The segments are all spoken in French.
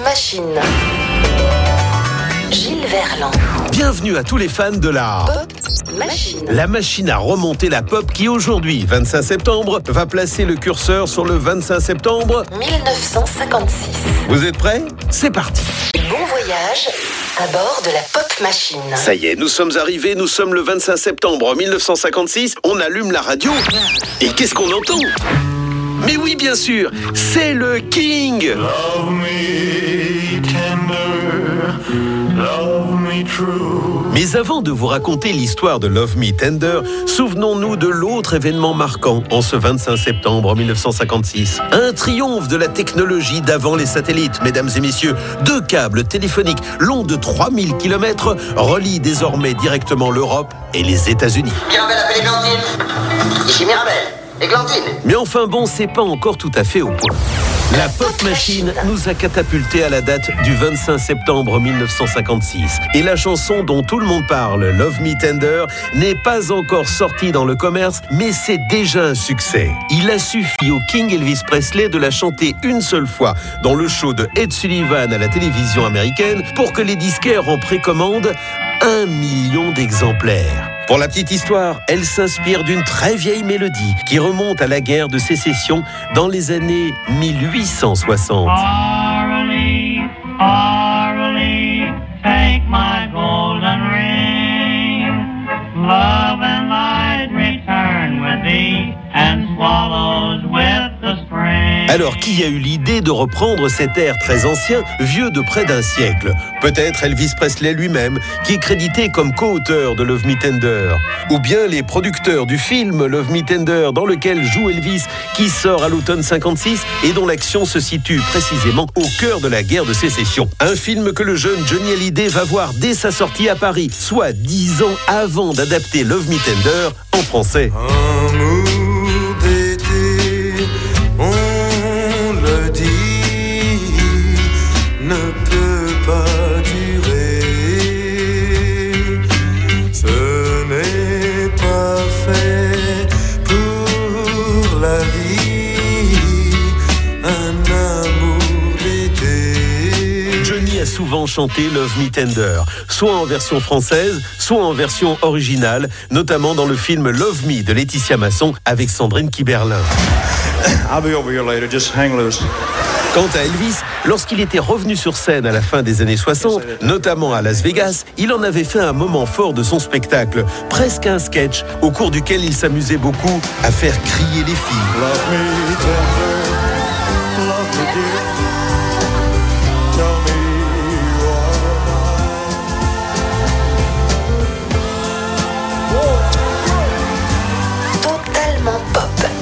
Machine. Gilles Verland. Bienvenue à tous les fans de la Pop Machine. La machine à remonter la pop qui aujourd'hui, 25 septembre, va placer le curseur sur le 25 septembre 1956. Vous êtes prêts? C'est parti. Bon voyage à bord de la Pop Machine. Ça y est, nous sommes arrivés, nous sommes le 25 septembre 1956, on allume la radio et qu'est-ce qu'on entend? Mais oui, bien sûr, c'est le King. Love me tender, love me true. Mais avant de vous raconter l'histoire de Love Me Tender, souvenons-nous de l'autre événement marquant en ce 25 septembre 1956. Un triomphe de la technologie d'avant les satellites, mesdames et messieurs. 2 câbles téléphoniques longs de 3000 km relient désormais directement l'Europe et les États-Unis. Mirabel, appelez Glantine. Ici Mirabel. Et Glantine. Mais enfin bon, c'est pas encore tout à fait au point. La Pop Machine nous a catapulté à la date du 25 septembre 1956. Et la chanson dont tout le monde parle, Love Me Tender, n'est pas encore sortie dans le commerce, mais c'est déjà un succès. Il a suffi au King Elvis Presley de la chanter une seule fois dans le show de Ed Sullivan à la télévision américaine pour que les disquaires en précommandent 1 million d'exemplaires. Pour la petite histoire, elle s'inspire d'une très vieille mélodie qui remonte à la guerre de sécession dans les années 1860. Orally, orally, take my golden ring. Love and light return with thee, and swallows with the spring. Alors, qui a eu l'idée de reprendre cet air très ancien, vieux de près d'un siècle? Peut-être Elvis Presley lui-même, qui est crédité comme co-auteur de Love Me Tender. Ou bien les producteurs du film Love Me Tender, dans lequel joue Elvis, qui sort à l'automne 56 et dont l'action se situe précisément au cœur de la guerre de sécession. Un film que le jeune Johnny Hallyday va voir dès sa sortie à Paris, soit 10 ans avant d'adapter Love Me Tender en français. Amour d'été, on le dit, ne peut pas durer. Ce n'est pas fait pour la vie, un amour d'été. Johnny a souvent chanté Love Me Tender, soit en version française, soit en version originale, notamment dans le film Love Me de Laetitia Masson avec Sandrine Kiberlin. I'll be over here later, just hang loose. Quant à Elvis, lorsqu'il était revenu sur scène à la fin des années 60, notamment à Las Vegas, il en avait fait un moment fort de son spectacle, presque un sketch, au cours duquel il s'amusait beaucoup à faire crier les filles. Love me tender, love me dear. Tell me Totalement pop.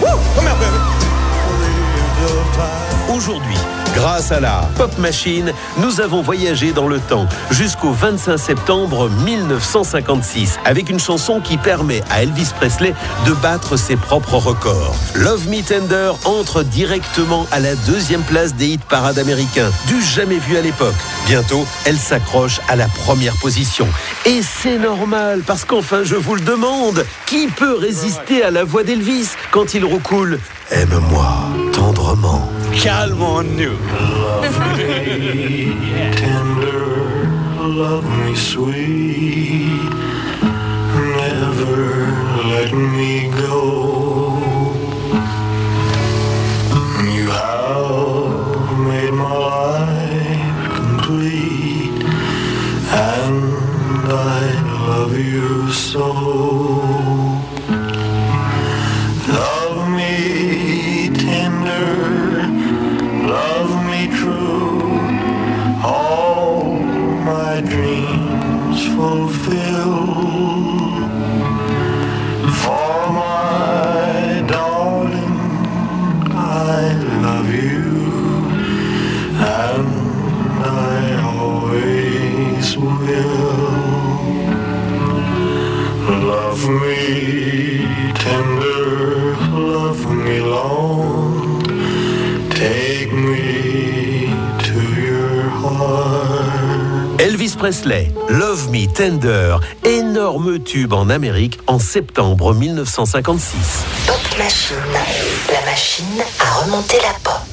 Aujourd'hui, grâce à la Pop Machine, nous avons voyagé dans le temps jusqu'au 25 septembre 1956 avec une chanson qui permet à Elvis Presley de battre ses propres records. Love Me Tender entre directement à la 2e place des hit parades américains, du jamais vu à l'époque. Bientôt, elle s'accroche à la 1re position. Et c'est normal parce qu'enfin, je vous le demande, qui peut résister à la voix d'Elvis quand il roucoule « Aime-moi tendrement ». Calmons-nous. Love me tender, love me sweet, never let me go. You have made my life complete, and I love you so. Love me tender, love me true, all my dreams fulfill. For my darling, I love you, and I always will. Love me tender, love me long, take me to your heart. Elvis Presley, Love Me Tender, énorme tube en Amérique en septembre 1956. Pop Machine, la machine à remonter la pop.